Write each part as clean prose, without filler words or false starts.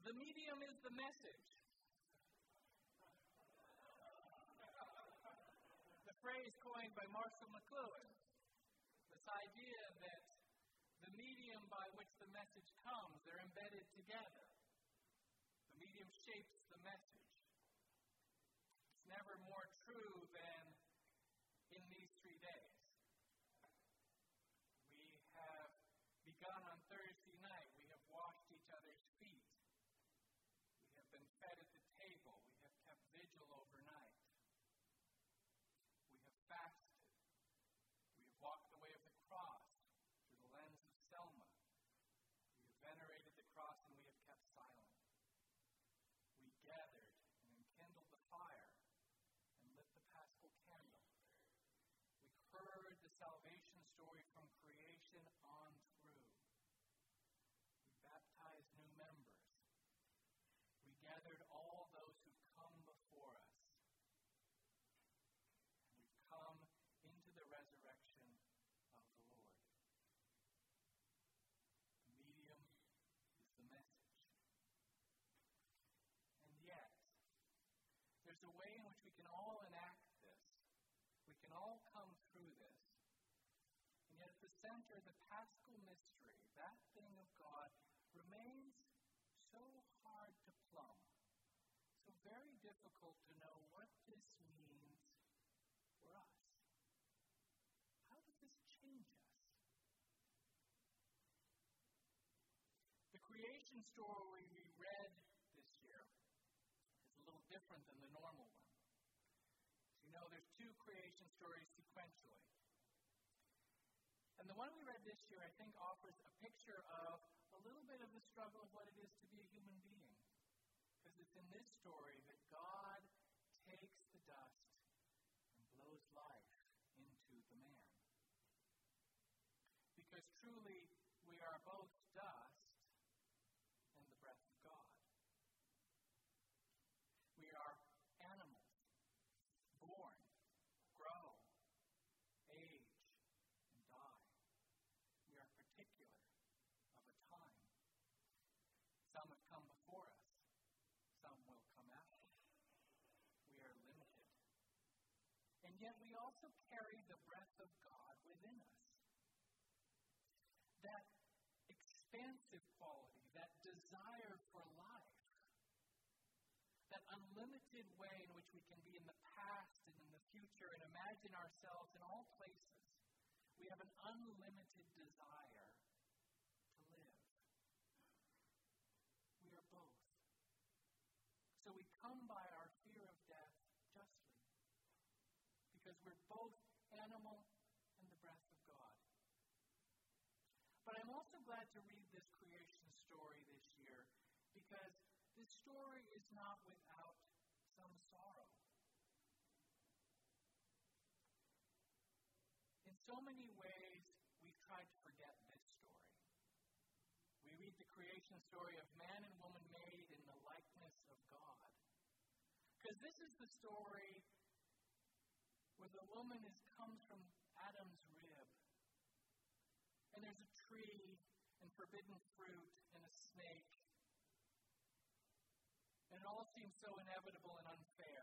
The medium is the message. The phrase coined by Marshall McLuhan, this idea that the medium by which the message comes, they're embedded together. The medium shapes the message. It's never more true than in these 3 days. We have begun on Thursday night. We have washed each other's feet. We have been fed at the table. We have kept vigil overnight. We have fasted. We have walked the way of the cross through the lens of Selma. We have venerated the cross and we have kept silent. We gathered and enkindled the fire and lit the Paschal candle. We heard the salvation story from creation on through. We baptized new members. We gathered all those who've come before us. And we've come into the resurrection of the Lord. The medium is the message. And yet, there's a way in which we can all enact this. We can all come through this. And yet at the center of the Paschal mystery, that thing of God remains so hard to plumb, so very difficult to know what this means for us. How does this change us? The creation story we read this year is a little different than the normal one. You know, there's 2 creation stories sequentially. And the one we read this year, I think, offers a picture of a little bit of the struggle of what it is to be a human being. Because it's in this story that God takes the dust and blows life into the man. Because truly, we are both dust and the breath of God. We are animals, born, grow, age, and die. We are particular of a time. Some have come before us. Some will come after. We are limited. And yet we also carry the breath of God within us. That expansive quality, that desire for life, that unlimited way in which we can be in the past and in the future and imagine ourselves in all places. We have an unlimited desire to live. We are both. So we come by our fear of death justly, because we're both animal and the breath of God. But I'm also glad to read this creation story this year, because this story is not without some sorrow. In so many ways, we've tried to forget this story. We read the creation story of man and woman made in the likeness of God. Because this is the story where the woman comes from Adam's rib. And there's a tree and forbidden fruit and a snake. And it all seems so inevitable and unfair.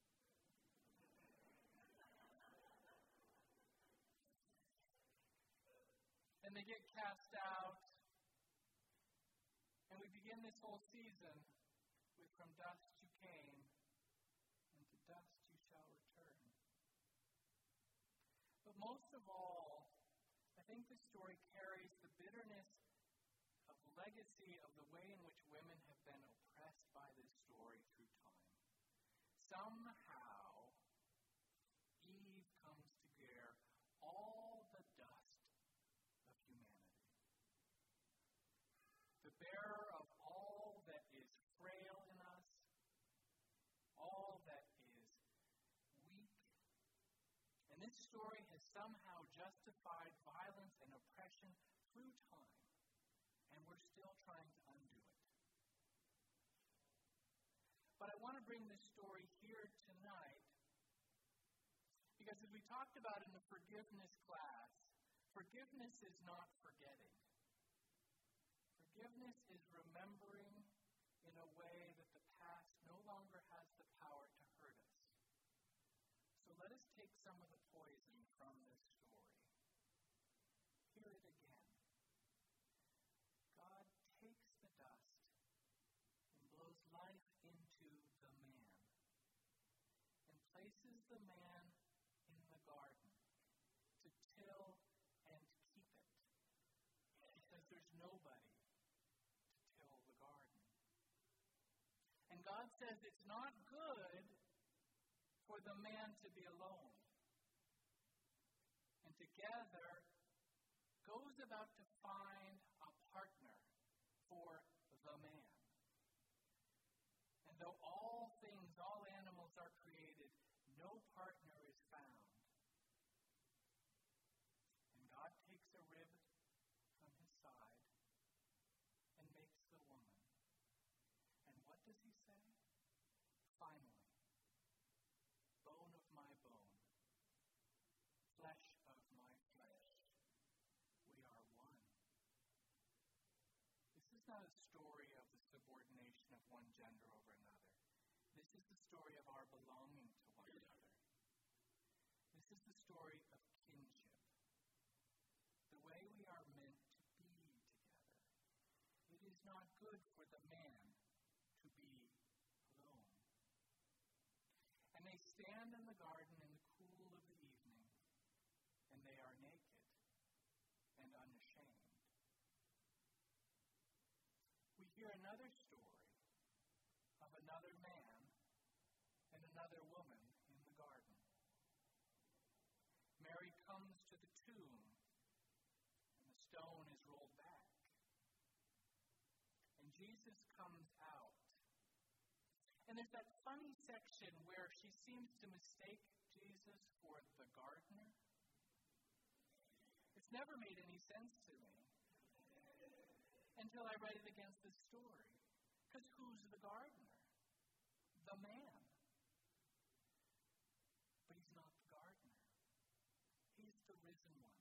And they get cast out. And we begin this whole season with "From dust you came, and to dust you shall return." But most of all, I think this story carries the bitterness of the legacy of the way in which women have been oppressed by this story through time. Somehow, Eve comes to bear all the dust of humanity. The bearer of all that is frail in us, all that is weak. And this story has somehow justified violence and oppression through time, and we're still trying to undo it. But I want to bring this story here tonight, because as we talked about in the forgiveness class, forgiveness is not forgetting. Forgiveness is remembering in a take some of the poison from this story. Hear it again. God takes the dust and blows life into the man and places the man in the garden to till and keep it because there's nobody to till the garden. And God says it's not good for the man to be alone. And together goes about to find a partner for the man. And though all things, all animals are created, no partner is found. And God takes a rib from his side and makes the woman. And what does he say? Finally, bone of my bone, flesh of my flesh, we are one. This is not a story of the subordination of one gender over another. This is the story of our belonging to one another. This is the story of kinship, the way we are meant to be together. It is not good for the man to be alone. And they stand in the garden in the cool of the evening, and they are naked and unashamed. We hear another story of another man and another woman in the garden. Mary comes to the tomb, and the stone is rolled back. And Jesus comes out. And there's that funny section where she seems to mistake Jesus for the gardener. It's never made any sense to me until I read it against this story. Because who's the gardener? The man. But he's not the gardener. He's the risen one.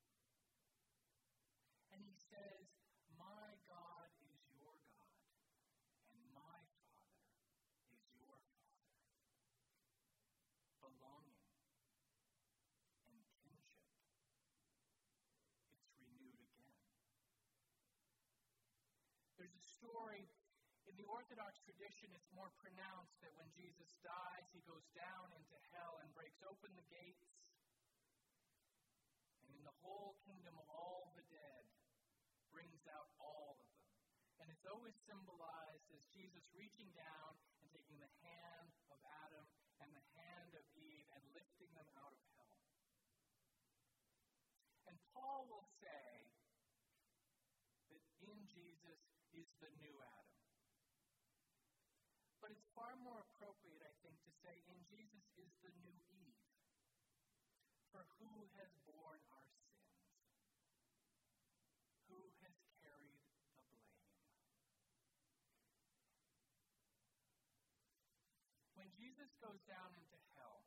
And he says, my God is your God, and my Father is your Father. Belonging and kinship. It's renewed again. There's a story in the Orthodox tradition, it's more pronounced that when Jesus dies, he goes down into hell and breaks open the gates. And in the whole kingdom of all the dead, brings out all of them. And it's always symbolized as Jesus reaching down and taking the hand of Adam and the hand of Eve and lifting them out of hell. And Paul will say that in Jesus is the new Adam. But it's far more appropriate, I think, to say in Jesus is the new Eve. For who has borne our sins? Who has carried the blame? When Jesus goes down into hell,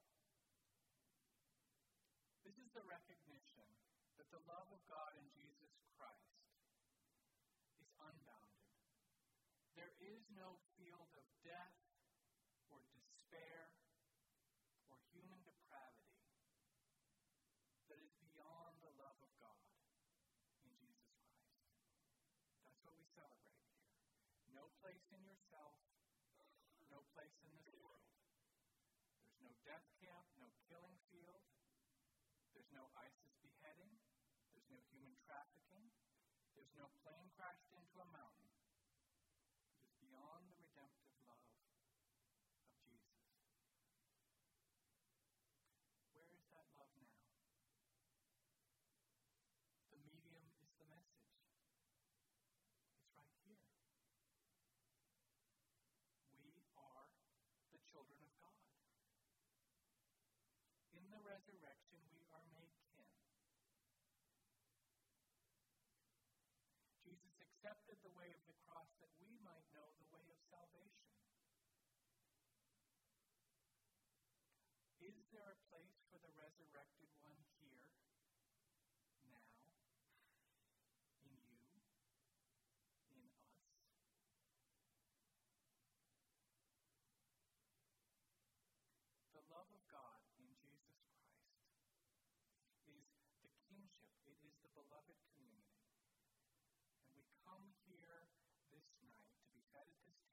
this is the recognition that the love of God in Jesus Christ is unbounded. There is no field of death or despair or human depravity that is beyond the love of God in Jesus Christ. That's what we celebrate here. No place in yourself, no place in this world. There's no death camp, no killing field. There's no ISIS beheading. There's no human trafficking. There's no plane crashed into a mountain. It is beyond the redemptive love of Jesus. Where is that love now? The medium is the message. It's right here. We are the children of God. In the resurrection, we are made kin. Jesus accepted the way of the cross that we might know the way of salvation. Is there a place for the resurrected one here, now, in you, in us? The love of God in Jesus Christ sat at this